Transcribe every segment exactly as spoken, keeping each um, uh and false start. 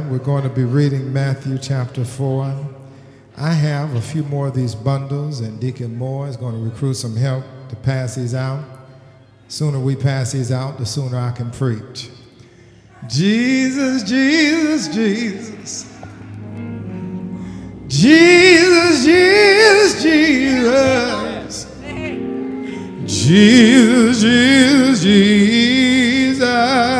morning, we're going to be reading Matthew chapter four. I have a few more of these bundles, and Deacon Moore is going to recruit some help to pass these out. The sooner we pass these out, the sooner I can preach. Jesus, Jesus, Jesus. Jesus, Jesus, Jesus. Jesus, Jesus, Jesus.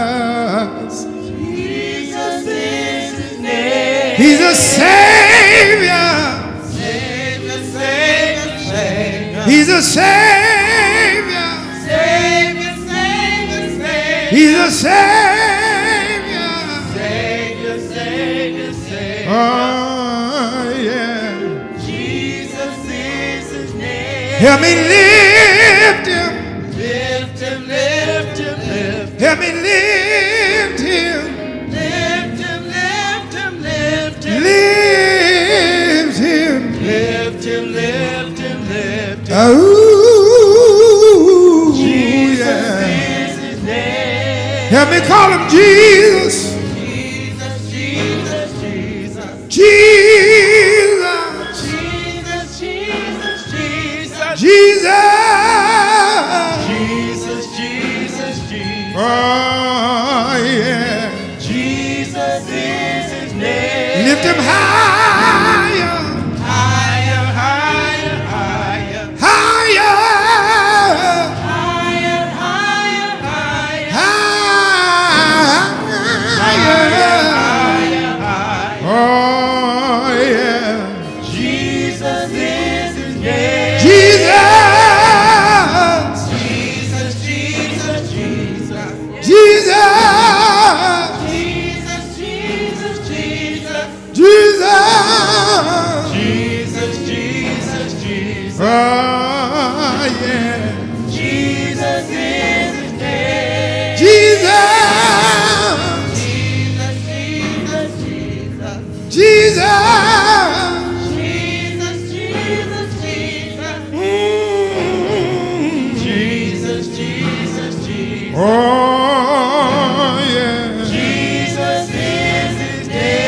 Jesus is his name. He's a Savior. Savior, Savior, Savior. He's a Savior. Savior, Savior, Savior. He's a Savior. Savior, Savior, Savior. Oh, yeah. Jesus is his name. Help me lift him. Lift him, lift him, lift him. Help me lift him. Lift him, lift him, lift him. Lift him. Lift him, lift him, lift him. Oh, Jesus yeah. is his name. Help me call him Jesus. Jesus, Jesus, Jesus. Jesus. Jesus, Jesus, Jesus. Jesus. Jesus, Jesus, Jesus. Oh, yeah. Jesus is his name. Lift him higher. Higher, higher, higher. Higher. Higher, higher, higher. Higher. Higher, higher. Oh, yeah. Jesus is his name. Jesus. Jesus, Jesus, Jesus. Jesus. Jesus, Jesus, Jesus. Jesus. Jesus, Jesus, Jesus. Oh, yeah. Jesus is his name. Jesus. Jesus, Jesus, Jesus. Jesus. Jesus, Jesus, Jesus. Mm. Jesus, Jesus, Jesus. Oh, yeah. Jesus is his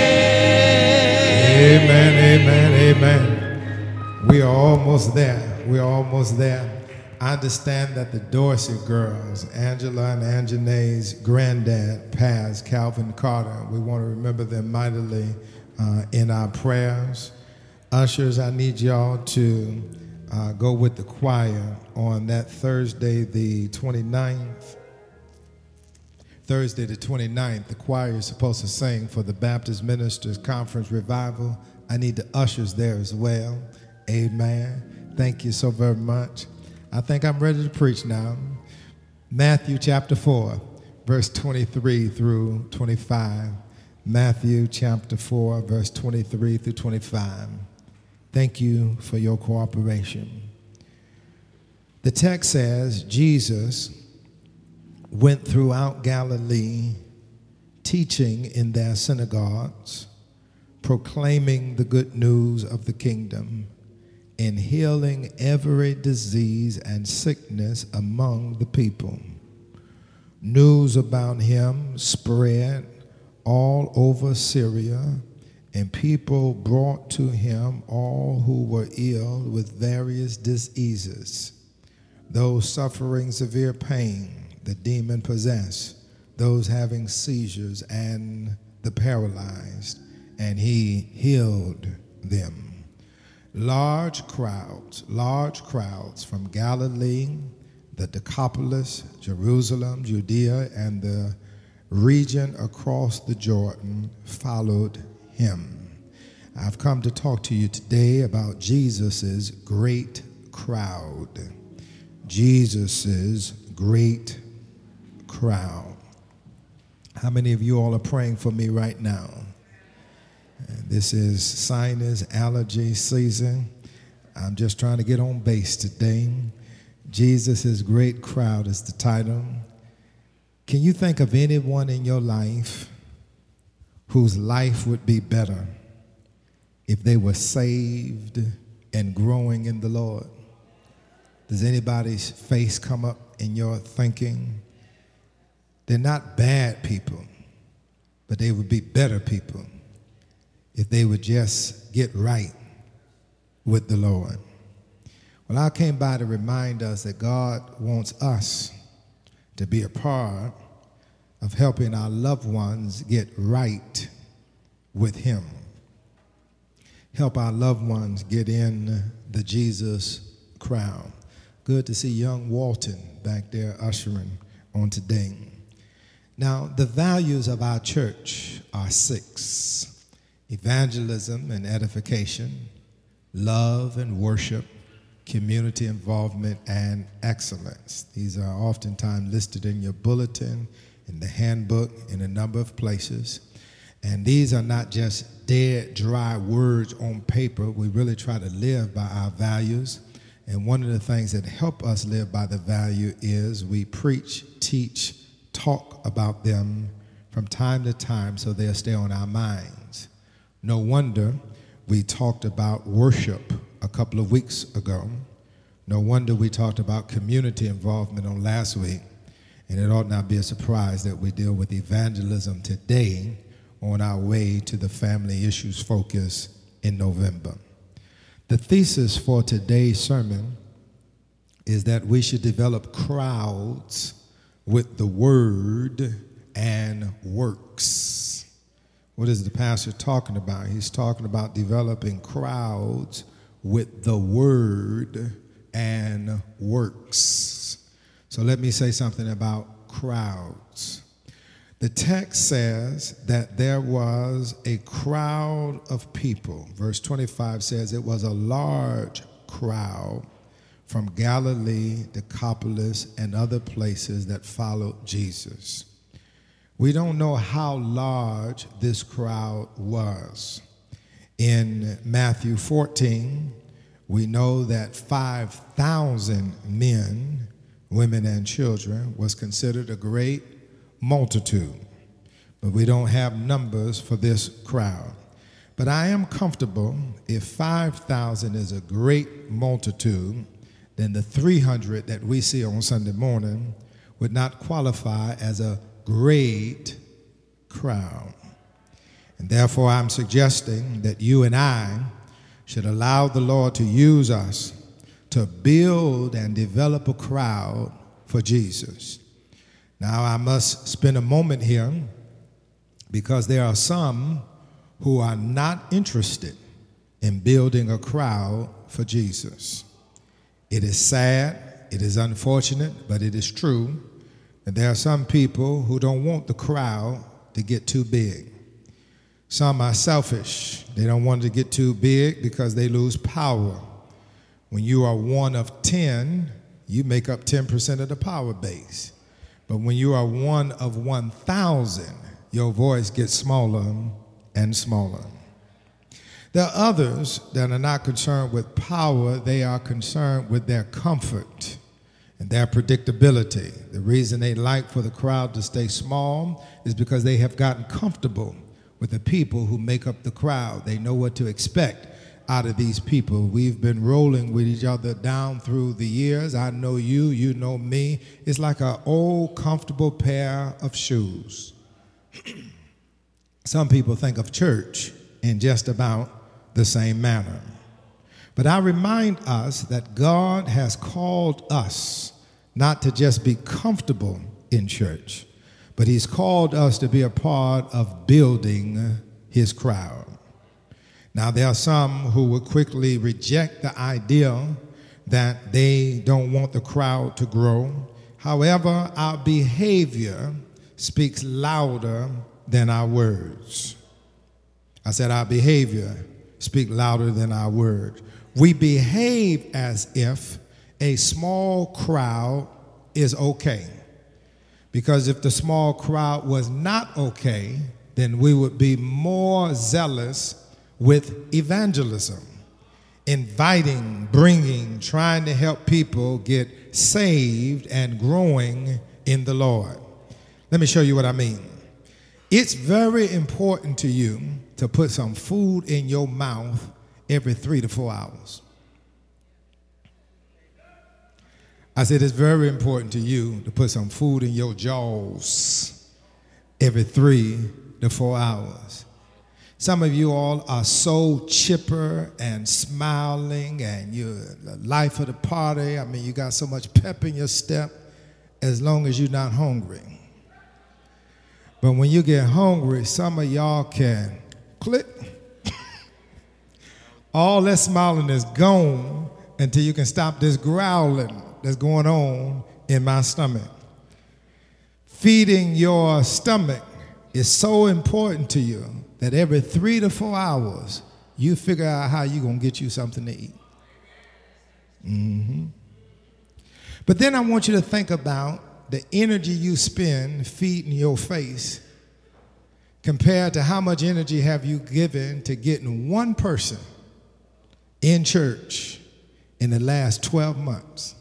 name. Amen, amen, amen. We are almost there. We are almost there. I understand that the Dorsey girls, Angela and Anjanae's granddad, passed, Calvin Carter. We want to remember them mightily uh, in our prayers. Ushers, I need y'all to uh, go with the choir on that Thursday, the twenty-ninth. Thursday the twenty-ninth, the choir is supposed to sing for the Baptist Ministers Conference Revival. I need the ushers there as well. Amen. Thank you so very much. I think I'm ready to preach now. Matthew chapter four, verse twenty-three through twenty-five. Matthew chapter four, verse twenty-three through twenty-five. Thank you for your cooperation. The text says, Jesus went throughout Galilee, teaching in their synagogues, proclaiming the good news of the kingdom, and healing every disease and sickness among the people. News about him spread all over Syria, and people brought to him all who were ill with various diseases, those suffering severe pain, the demon-possessed, those having seizures, and the paralyzed, and he healed them. Large crowds, large crowds from Galilee, the Decapolis, Jerusalem, Judea, and the region across the Jordan followed him. I've come to talk to you today about Jesus's great crowd. Jesus's great crowd. How many of you all are praying for me right now? This is sinus allergy season. I'm just trying to get on base today. Jesus' great crowd is the title. Can you think of anyone in your life whose life would be better if they were saved and growing in the Lord? Does anybody's face come up in your thinking? They're not bad people, but they would be better people if they would just get right with the Lord. Well, I came by to remind us that God wants us to be a part of helping our loved ones get right with Him. Help our loved ones get in the Jesus crowd. Good to see young Walton back there ushering on today. Now, the values of our church are six: evangelism and edification, love and worship, community involvement, and excellence. These are oftentimes listed in your bulletin, in the handbook, in a number of places. And these are not just dead, dry words on paper. We really try to live by our values. And one of the things that help us live by the value is we preach, teach, talk about them from time to time so they'll stay on our minds. No wonder we talked about worship a couple of weeks ago. No wonder we talked about community involvement on last week. And it ought not be a surprise that we deal with evangelism today on our way to the family issues focus in November. The thesis for today's sermon is that we should develop crowds with the word and works. What is the pastor talking about? He's talking about developing crowds with the word and works. So let me say something about crowds. The text says that there was a crowd of people. Verse twenty-five says it was a large crowd from Galilee, Decapolis, and other places that followed Jesus. We don't know how large this crowd was. In Matthew fourteen, we know that five thousand men, women, and children was considered a great multitude, but we don't have numbers for this crowd. But I am comfortable if five thousand is a great multitude, then the three hundred that we see on Sunday morning would not qualify as a great crowd. And therefore, I'm suggesting that you and I should allow the Lord to use us to build and develop a crowd for Jesus. Now, I must spend a moment here because there are some who are not interested in building a crowd for Jesus. It is sad, it is unfortunate, but it is true that there are some people who don't want the crowd to get too big. Some are selfish. They don't want it to get too big because they lose power. When you are one of ten, you make up ten percent of the power base. But when you are one of one thousand, your voice gets smaller and smaller. There are others that are not concerned with power. They are concerned with their comfort and their predictability. The reason they like for the crowd to stay small is because they have gotten comfortable with the people who make up the crowd. They know what to expect out of these people. We've been rolling with each other down through the years. I know you, you know me. It's like an old, comfortable pair of shoes. Some people think of church in just about the same manner. But I remind us that God has called us not to just be comfortable in church, but He's called us to be a part of building His crowd. Now, there are some who will quickly reject the idea that they don't want the crowd to grow. However, our behavior speaks louder than our words. I said our behavior speaks louder than our words. We behave as if a small crowd is okay. Because if the small crowd was not okay, then we would be more zealous with evangelism, inviting, bringing, trying to help people get saved and growing in the Lord. Let me show you what I mean. It's very important to you to put some food in your mouth every three to four hours. I said it's very important to you to put some food in your jaws every three to four hours. Some of you all are so chipper and smiling, and you're the life of the party. I mean, you got so much pep in your step as long as you're not hungry. But when you get hungry, some of y'all can click. All that smiling is gone until you can stop this growling that's going on in my stomach. Feeding your stomach is so important to you that every three to four hours, you figure out how you're going to get you something to eat. Mm-hmm. But then I want you to think about the energy you spend feeding your face compared to how much energy have you given to getting one person in church in the last twelve months.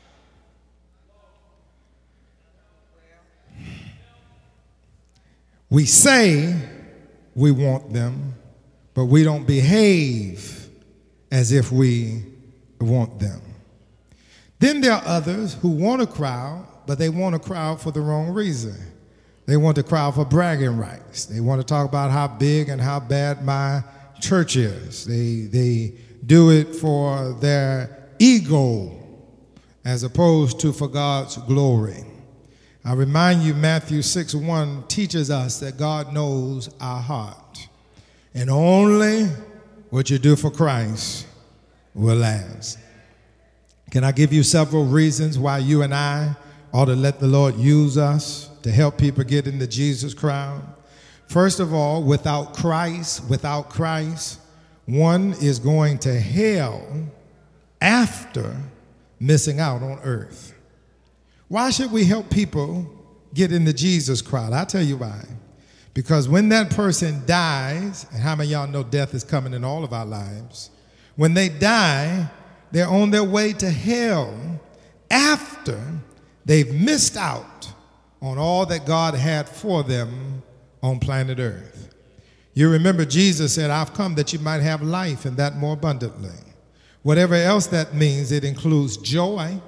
We say we want them, but we don't behave as if we want them. Then there are others who want a crowd, but they want a crowd for the wrong reason. They want the crowd for bragging rights. They want to talk about how big and how bad my church is. They, they do it for their ego as opposed to for God's glory. I remind you, Matthew six one teaches us that God knows our heart, and only what you do for Christ will last. Can I give you several reasons why you and I ought to let the Lord use us to help people get in the Jesus crowd? First of all, without Christ, without Christ, one is going to hell after missing out on earth. Why should we help people get in the Jesus crowd? I'll tell you why. Because when that person dies, and how many of y'all know death is coming in all of our lives? When they die, they're on their way to hell after they've missed out on all that God had for them on planet Earth. You remember Jesus said, I've come that you might have life and that more abundantly. Whatever else that means, it includes joy,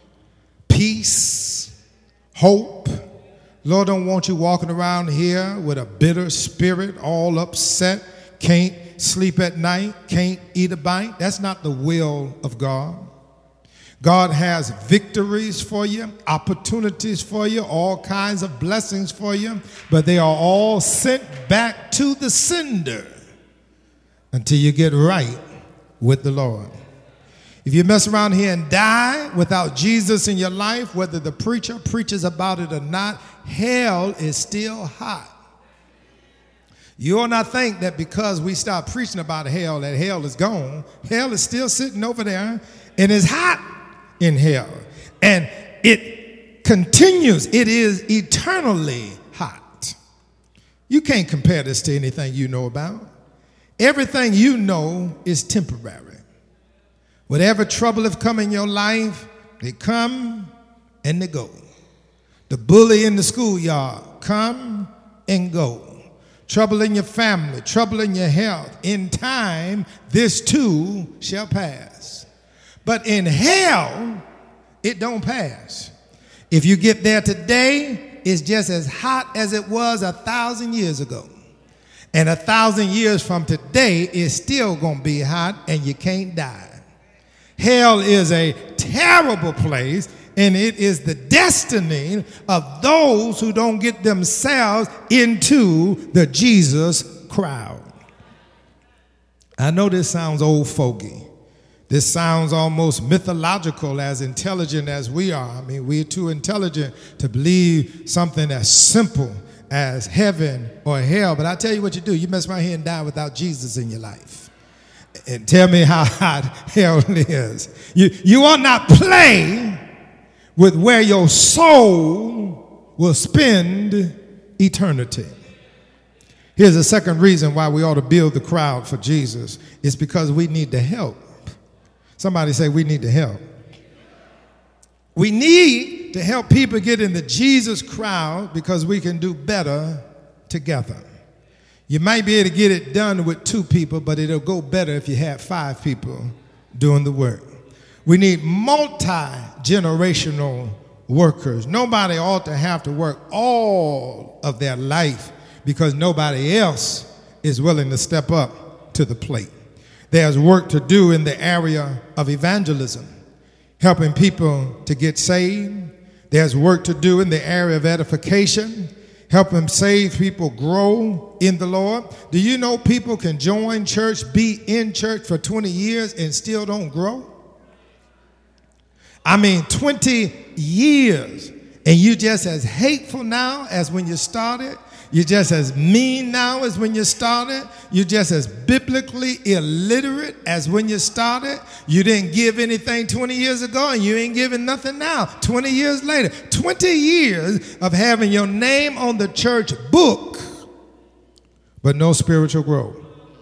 peace, hope. Lord don't want you walking around here with a bitter spirit, all upset, can't sleep at night, can't eat a bite. That's not the will of God. God has victories for you, opportunities for you, all kinds of blessings for you, but they are all sent back to the sender until you get right with the Lord. If you mess around here and die without Jesus in your life, whether the preacher preaches about it or not, hell is still hot. You ought not think that because we stop preaching about hell, that hell is gone. Hell is still sitting over there and is hot in hell. And it continues. It is eternally hot. You can't compare this to anything you know about. Everything you know is temporary. Whatever trouble have come in your life, they come and they go. The bully in the schoolyard, come and go. Trouble in your family, trouble in your health. In time, this too shall pass. But in hell, it don't pass. If you get there today, it's just as hot as it was a thousand years ago. And a thousand years from today, it's still going to be hot and you can't die. Hell is a terrible place, and it is the destiny of those who don't get themselves into the Jesus crowd. I know this sounds old fogey. This sounds almost mythological, as intelligent as we are. I mean, we're too intelligent to believe something as simple as heaven or hell. But I tell you what you do. You mess around here and die without Jesus in your life. And tell me how hot hell is. You, you ought not play with where your soul will spend eternity. Here's the second reason why we ought to build the crowd for Jesus. It's because we need the help. Somebody say we need to help. We need to help people get in the Jesus crowd because we can do better together. You might be able to get it done with two people, but it'll go better if you have five people doing the work. We need multi-generational workers. Nobody ought to have to work all of their life because nobody else is willing to step up to the plate. There's work to do in the area of evangelism, helping people to get saved. There's work to do in the area of edification, helping saved people grow in the Lord. Do you know people can join church, be in church for twenty years and still don't grow? I mean, twenty years, and you just as hateful now as when you started. You're just as mean now as when you started. You're just as biblically illiterate as when you started. You didn't give anything twenty years ago, and you ain't giving nothing now, twenty years later. twenty years of having your name on the church book, but no spiritual growth.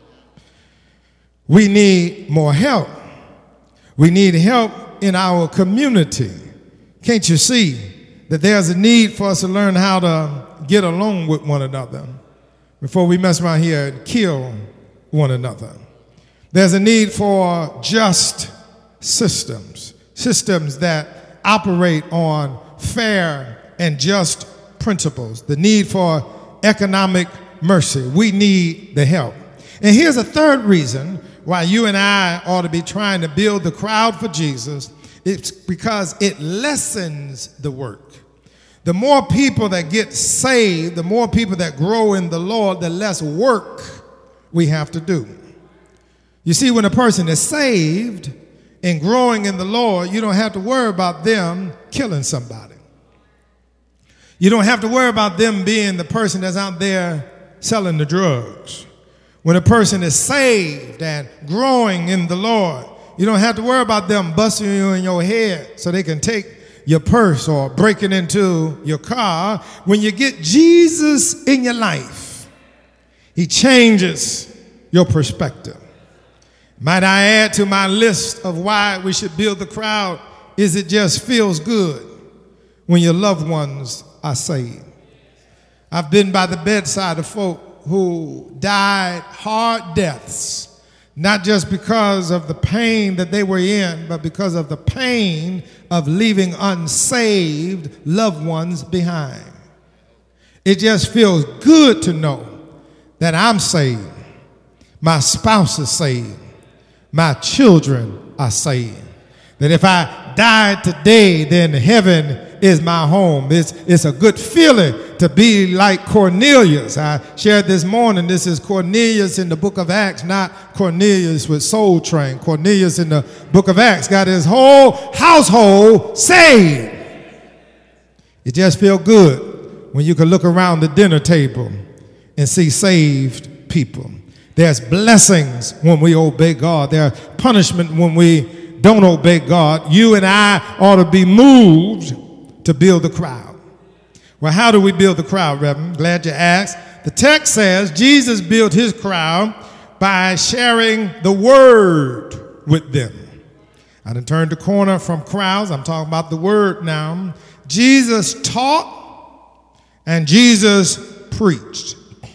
We need more help. We need help in our community. Can't you see that there's a need for us to learn how to get along with one another before we mess around here and kill one another? There's a need for just systems, systems that operate on fair and just principles, the need for economic mercy. We need the help. And here's a third reason why you and I ought to be trying to build the crowd for Jesus. It's because it lessens the work. The more people that get saved, the more people that grow in the Lord, the less work we have to do. You see, when a person is saved and growing in the Lord, you don't have to worry about them killing somebody. You don't have to worry about them being the person that's out there selling the drugs. When a person is saved and growing in the Lord, you don't have to worry about them busting you in your head so they can take your purse or breaking into your car. When you get Jesus in your life, he changes your perspective. Might I add to my list of why we should build the crowd is it just feels good when your loved ones are saved. I've been by the bedside of folk who died hard deaths, not just because of the pain that they were in, but because of the pain of leaving unsaved loved ones behind. It just feels good to know that I'm saved, my spouse is saved, my children are saved, that if I died today, then heaven is my home. It's, it's a good feeling to be like Cornelius. I shared this morning, this is Cornelius in the book of Acts, not Cornelius with Soul Train. Cornelius in the book of Acts got his whole household saved. It just feels good when you can look around the dinner table and see saved people. There's blessings when we obey God. There's punishment when we don't obey God. You and I ought to be moved to build the crowd. Well, how do we build the crowd, Reverend? Glad you asked. The text says Jesus built his crowd by sharing the word with them. I done turned the corner from crowds. I'm talking about the word now. Jesus taught and Jesus preached.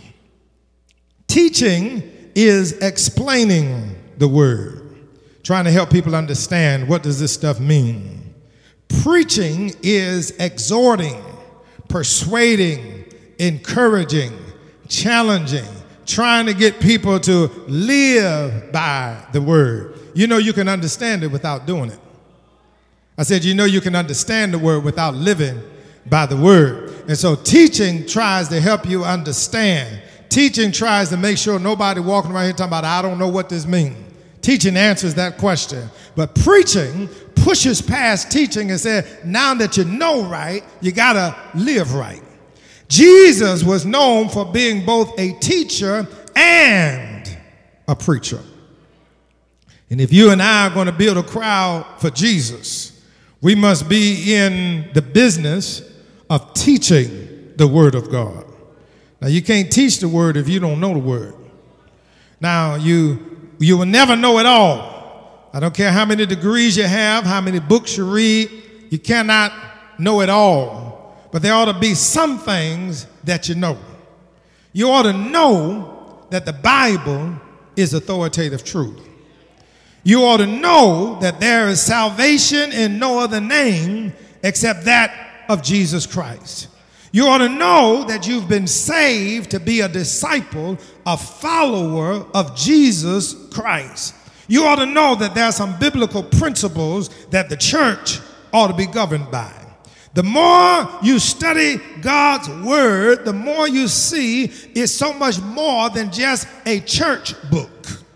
Teaching is explaining the word, trying to help people understand what does this stuff mean. Preaching is exhorting, persuading, encouraging, challenging, trying to get people to live by the word. You know you can understand it without doing it. I said, you know you can understand the word without living by the word. And so teaching tries to help you understand. Teaching tries to make sure nobody walking around here talking about, I don't know what this means. Teaching answers that question. But preaching pushes past teaching and says, now that you know right, you got to live right. Jesus was known for being both a teacher and a preacher. And if you and I are going to build a crowd for Jesus, we must be in the business of teaching the Word of God. Now, you can't teach the Word if you don't know the Word. Now, you, you will never know it all. I don't care how many degrees you have, how many books you read, you cannot know it all. But there ought to be some things that you know. You ought to know that the Bible is authoritative truth. You ought to know that there is salvation in no other name except that of Jesus Christ. You ought to know that you've been saved to be a disciple, a follower of Jesus Christ. You ought to know that there are some biblical principles that the church ought to be governed by. The more you study God's word, the more you see it's so much more than just a church book.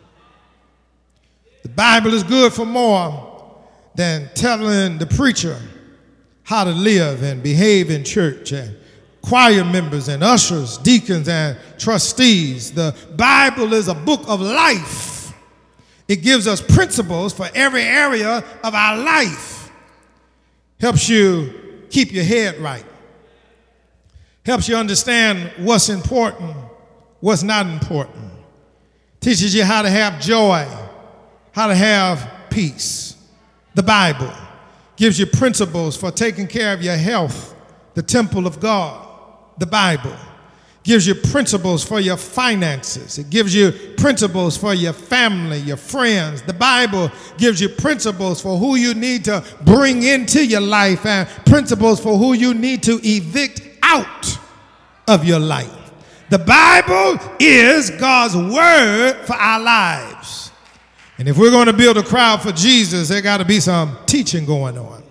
The Bible is good for more than telling the preacher how to live and behave in church, and choir members and ushers, deacons and trustees. The Bible is a book of life. It gives us principles for every area of our life. Helps you keep your head right. Helps you understand what's important, what's not important. Teaches you how to have joy, how to have peace. The Bible gives you principles for taking care of your health, the temple of God. The Bible gives you principles for your finances. It gives you principles for your family, your friends. The Bible gives you principles for who you need to bring into your life and principles for who you need to evict out of your life. The Bible is God's word for our lives. And if we're going to build a crowd for Jesus, there got to be some teaching going on.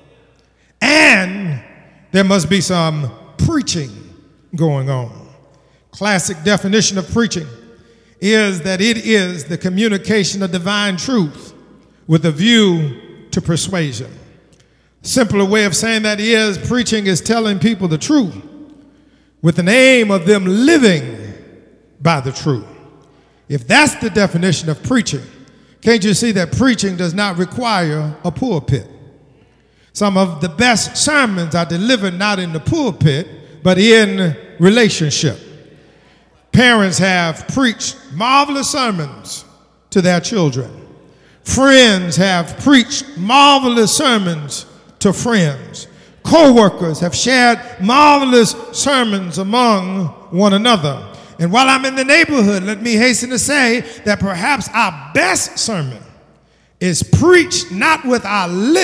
And there must be some preaching going on. Classic definition of preaching is that it is the communication of divine truth with a view to persuasion. Simpler way of saying that is preaching is telling people the truth with an aim of them living by the truth. If that's the definition of preaching, can't you see that preaching does not require a pulpit? Some of the best sermons are delivered not in the pulpit, but in relationship. Parents have preached marvelous sermons to their children. Friends have preached marvelous sermons to friends. Co-workers have shared marvelous sermons among one another. And while I'm in the neighborhood, let me hasten to say that perhaps our best sermon is preached not with our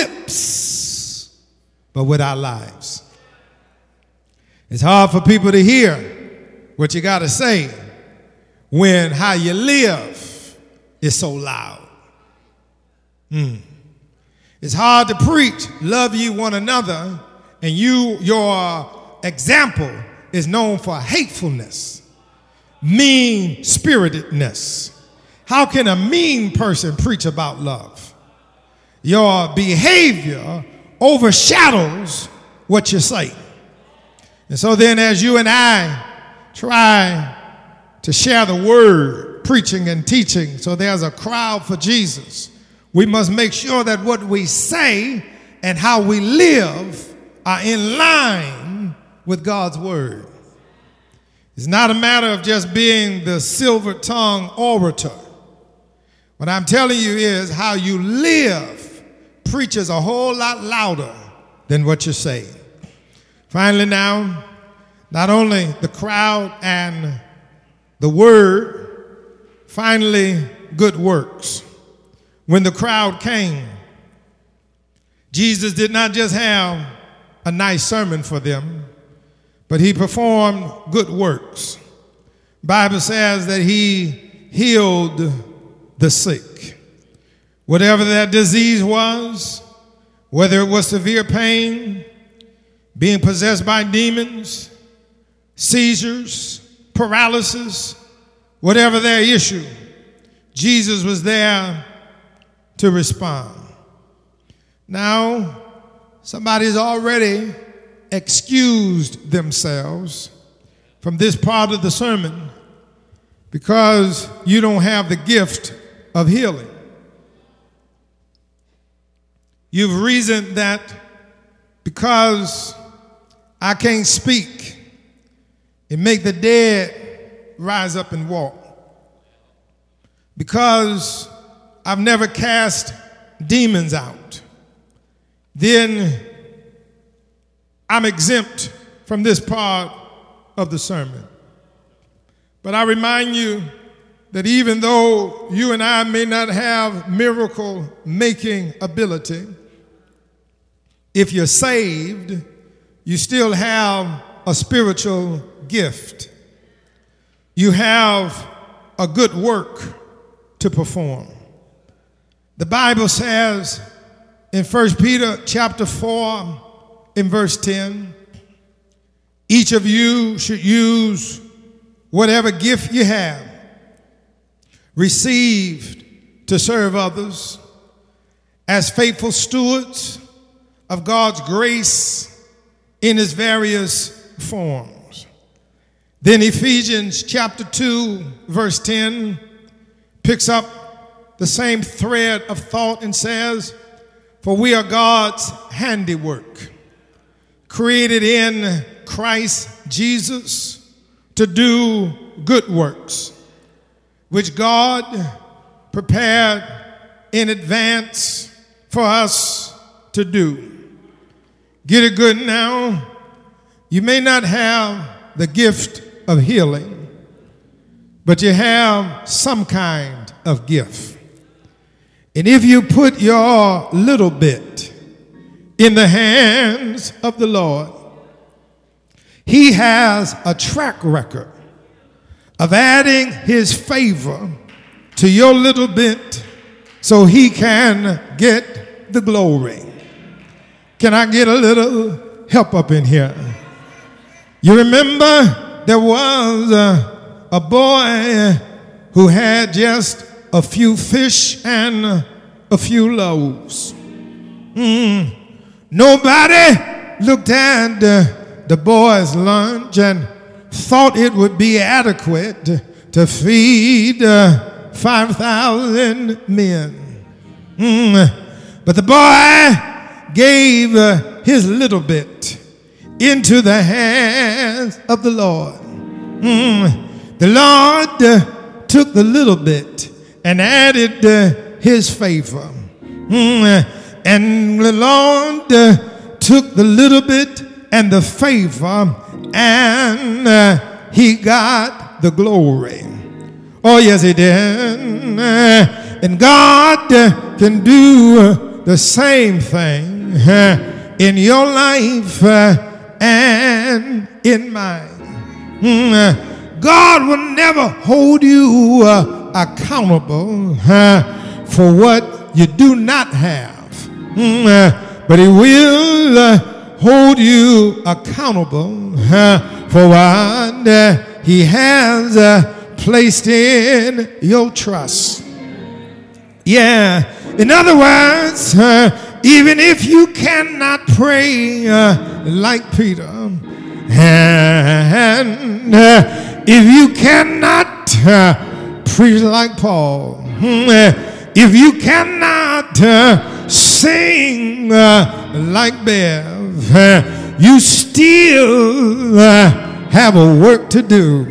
lips, but with our lives. It's hard for people to hear what you got to say when how you live is so loud. Mm. It's hard to preach, love ye one another, and you, your example is known for hatefulness, mean-spiritedness. How can a mean person preach about love? Your behavior overshadows what you say. And so then as you and I try to share the word, preaching and teaching, so there's a crowd for Jesus, we must make sure that what we say and how we live are in line with God's word. It's not a matter of just being the silver-tongued orator. What I'm telling you is how you live preaches a whole lot louder than what you say. Finally now, not only the crowd and the word, finally good works. When the crowd came, Jesus did not just have a nice sermon for them, but he performed good works. The Bible says that he healed the sick. Whatever that disease was, whether it was severe pain, being possessed by demons, seizures, paralysis, whatever their issue, Jesus was there to respond. Now, somebody's already excused themselves from this part of the sermon because you don't have the gift of healing. You've reasoned that because I can't speak and make the dead rise up and walk, because I've never cast demons out, then I'm exempt from this part of the sermon. But I remind you that even though you and I may not have miracle-making ability, if you're saved, you still have a spiritual gift. You have a good work to perform. The Bible says in First Peter chapter four, in verse ten, each of you should use whatever gift you have received to serve others as faithful stewards of God's grace in its various forms. Then Ephesians chapter two, verse ten picks up the same thread of thought and says, "For we are God's handiwork, created in Christ Jesus to do good works, which God prepared in advance for us to do." Get it good now. You may not have the gift of healing, but you have some kind of gift. And if you put your little bit in the hands of the Lord, He has a track record of adding His favor to your little bit so He can get the glory. Can I get a little help up in here? You remember there was a, a boy who had just a few fish and a few loaves. Mm. Nobody looked at the, the boy's lunch and thought it would be adequate to feed uh, five thousand men. Mm. But the boy gave uh, his little bit into the hands of the Lord. Mm. The Lord uh, took the little bit and added uh, His favor. Mm. And the Lord uh, took the little bit and the favor, and uh, He got the glory. Oh, yes, He did. Uh, and God uh, can do uh, the same thing uh, in your life uh, and in mine. Mm, uh, God will never hold you uh, accountable uh, for what you do not have, mm, uh, but He will uh, hold you accountable uh, for what uh, He has uh, placed in your trust. Yeah, in other words, uh, even if you cannot pray uh, like Peter, and uh, if you cannot uh, preach like Paul, uh, if you cannot uh, sing uh, like Bev, uh, you still uh, have a work to do.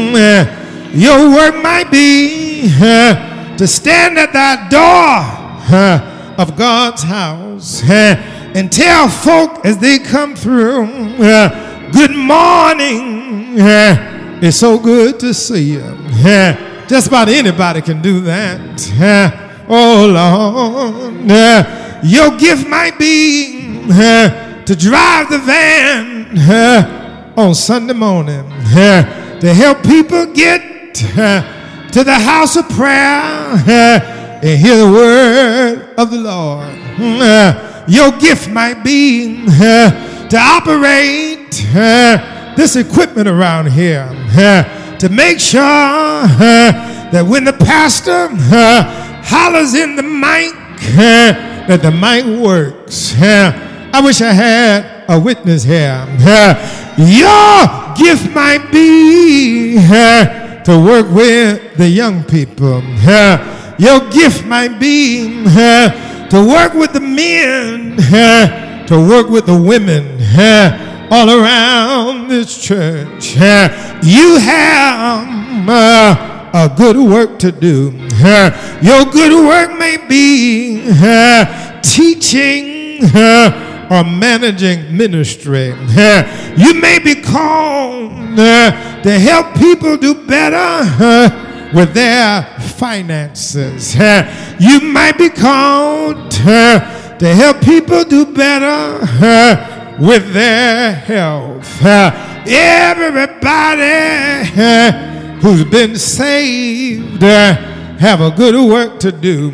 Uh, your work might be uh, to stand at that door uh, of God's house uh, and tell folk as they come through, uh, good morning, uh, it's so good to see you. Uh, just about anybody can do that. Uh, oh Lord, uh, your gift might be uh, to drive the van uh, on Sunday morning, uh, to help people get uh, to the house of prayer uh, and hear the word of the Lord. Uh, your gift might be uh, to operate uh, this equipment around here, uh, to make sure uh, that when the pastor uh, hollers in the mic, uh, that the mic works. Uh, I wish I had a witness here. Uh, your gift might be uh, to work with the young people. Uh, Your gift might be uh, to work with the men, uh, to work with the women uh, all around this church. Uh, you have uh, a good work to do. Uh, your good work may be uh, teaching uh, or managing ministry. Uh, you may be called uh, to help people do better uh, with their finances. Uh, you might be called uh, to help people do better uh, with their health. Uh, everybody who's been saved have a good work to do.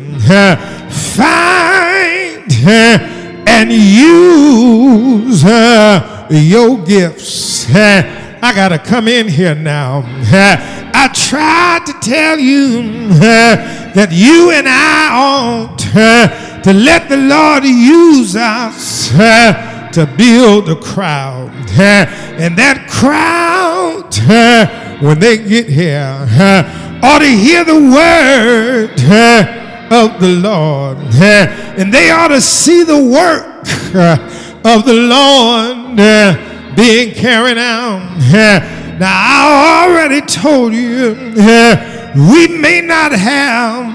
Find and use your gifts. I gotta come in here now. I tried to tell you that you and I ought to let the Lord use us to build a crowd. And that crowd, when they get here, ought to hear the word of the Lord. And they ought to see the work of the Lord being carried out. Now, I already told you we may not have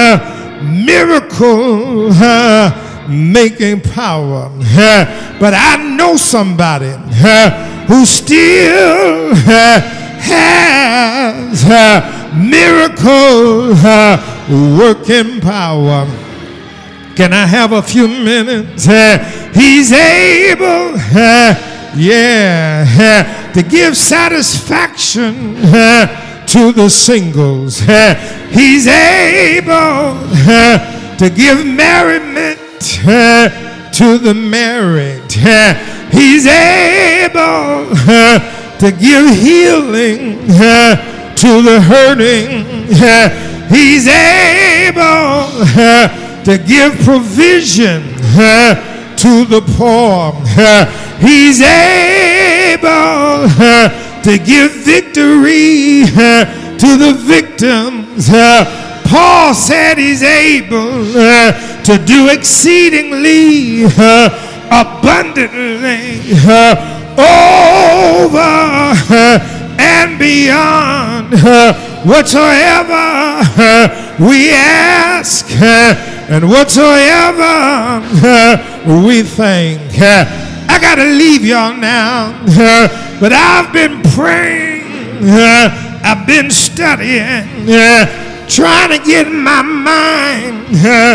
miracle making power, but I know somebody who still has miracle working power. Can I have a few minutes? He's able, yeah, to give satisfaction to the singles. He's able to give merriment to the married. He's able to give healing to the hurting. He's able to give provision to the poor. He's able to give victory to the victims. Paul said he's able to do exceedingly abundantly over and beyond whatsoever we ask and whatsoever we think. I gotta leave y'all now, but I've been praying, I've been studying, trying to get my mind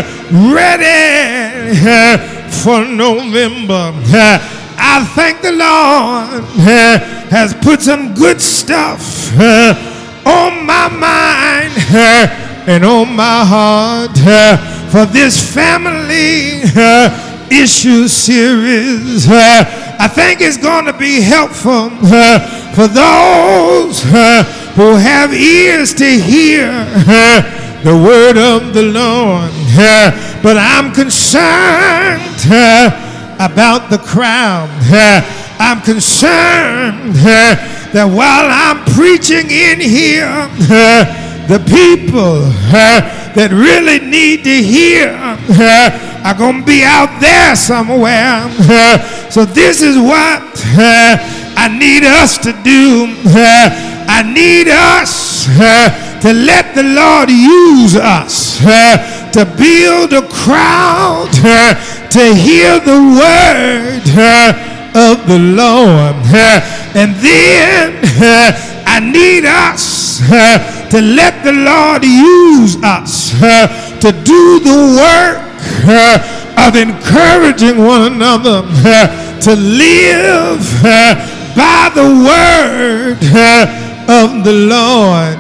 ready for November. I thank the Lord has put some good stuff on my mind and on my heart for this family issue series. I think it's going to be helpful for those who have ears to hear the word of the Lord. But I'm concerned about the crowd. I'm concerned that while I'm preaching in here, the people that really need to hear are going to be out there somewhere. So this is what I need us to do. I need us to let the Lord use us to build a crowd to hear the word of the Lord. And then I need us to let the Lord use us to do the work of encouraging one another to live by the word of the Lord.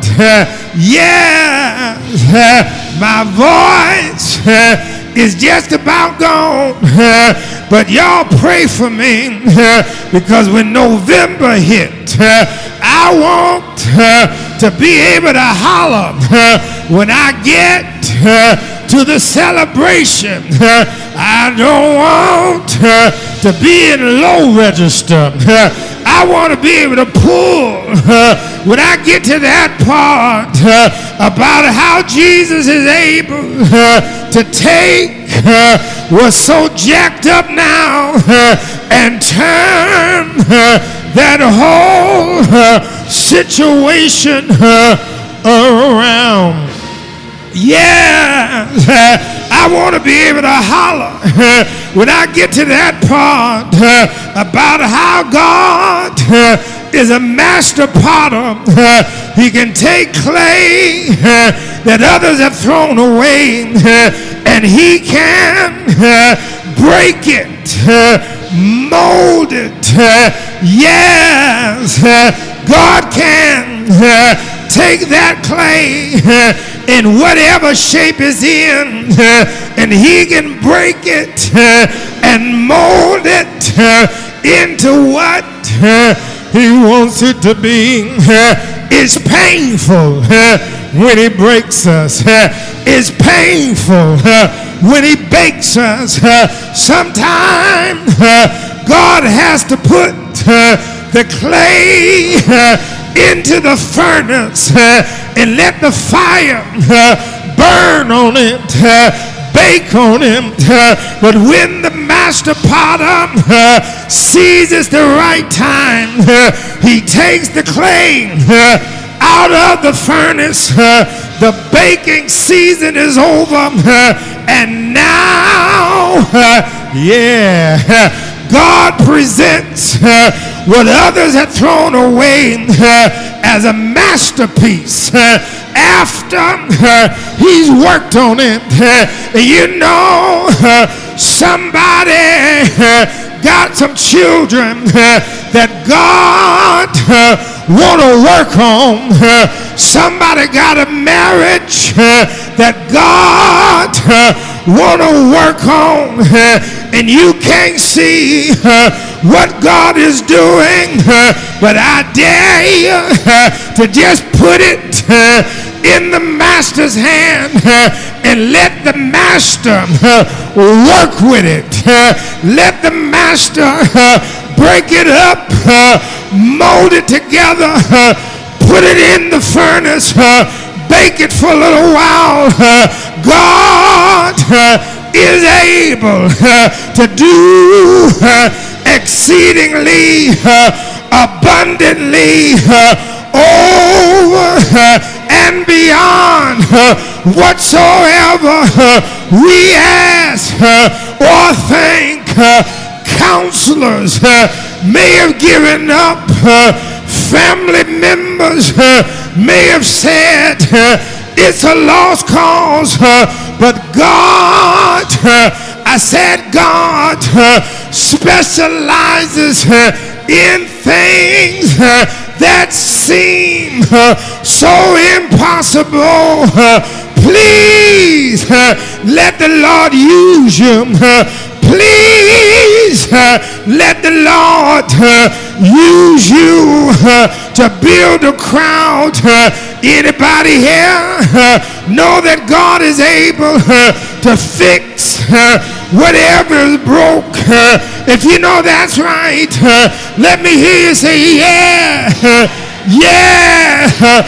Yeah, my voice is just about gone, but y'all pray for me because when November hit, I want to be able to holler when I get to the celebration. I don't want to be in low register. I want to be able to pull when I get to that part about how Jesus is able to take what's so jacked up now and turn that whole situation around. Yeah, I want to be able to holler when I get to that part about how God is a master potter. He can take clay that others have thrown away and he can uh, break it, uh, mold it. Uh, yes, uh, God can uh, take that clay uh, in whatever shape it's in, uh, and he can break it uh, and mold it uh, into what uh, he wants it to be. Uh, it's painful uh, when he breaks us. Uh, it's painful uh, when he bakes us. Uh, sometimes uh, God has to put uh, the clay uh, into the furnace uh, and let the fire uh, burn on it, uh, bake on it. Uh, but when the master potter uh, sees it's the right time, uh, he takes the clay uh, out of the furnace. Uh, the baking season is over, uh, and now, uh, yeah, God presents uh, what others had thrown away uh, as a masterpiece uh, after uh, he's worked on it. Uh, you know, uh, somebody uh, got some children uh, that God uh, want to work on. Uh, somebody got a marriage uh, that God uh, want to work on, uh, and you can't see uh, what God is doing, uh, but I dare you uh, to just put it uh, in the master's hand uh, and let the master uh, work with it. Uh, let the master uh, break it up, uh, mold it together, uh, put it in the furnace, uh, bake it for a little while. Uh, God uh, is able uh, to do uh, exceedingly uh, abundantly uh, over uh, and beyond uh, whatsoever uh, we ask uh, or think. Uh, counselors uh, may have given up. Uh, family members uh, may have said uh, it's a lost cause. Uh, but God, uh, I said God uh, specializes uh, in things uh, that seem uh, so impossible. Uh, please uh, let the Lord use you. Uh, please uh, let the Lord uh, use you uh, to build a crowd. Uh, anybody here uh, know that God is able uh, to fix uh, whatever is broke? Uh, if you know that's right, uh, let me hear you say, yeah, uh, yeah, uh,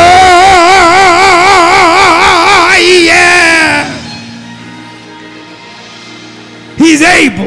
oh, yeah. He's able.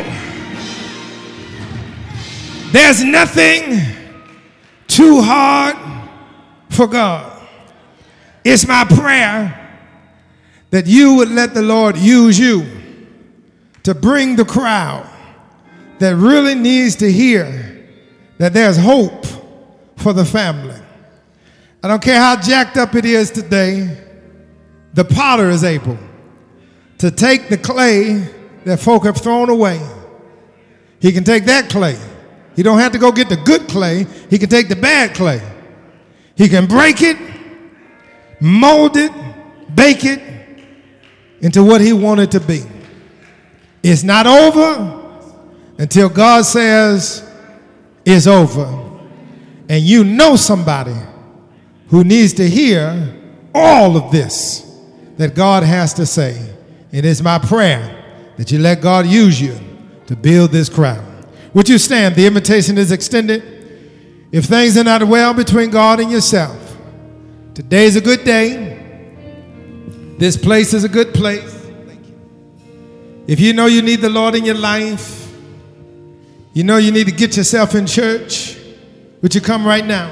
There's nothing too hard for God. It's my prayer that you would let the Lord use you to bring the crowd that really needs to hear that there's hope for the family. I don't care how jacked up it is today, the potter is able to take the clay that folk have thrown away. He can take that clay. He don't have to go get the good clay. He can take the bad clay. He can break it, mold it, bake it into what he wanted to be. It's not over until God says it's over. And you know somebody who needs to hear all of this that God has to say. It is my prayer that you let God use you to build this crowd. Would you stand? The invitation is extended. If things are not well between God and yourself, today's a good day. This place is a good place. Thank you. If you know you need the Lord in your life, you know you need to get yourself in church, would you come right now?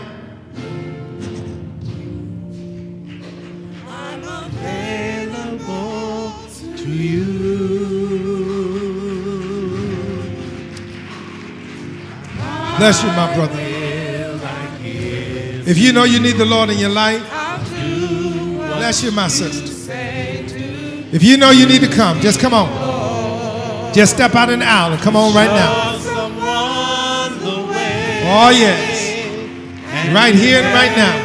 I'm available to you. Bless you, my brother. If you know you need the Lord in your life, bless you, my sister. If you know you need to come, just come on. Just step out in the aisle and come on right now. Oh, yes. Right here and right now.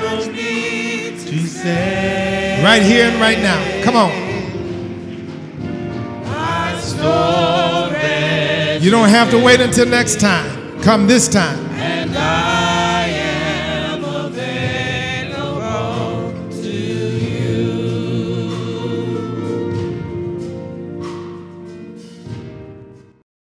Right here and right now. Come on. You don't have to wait until next time. Come this time.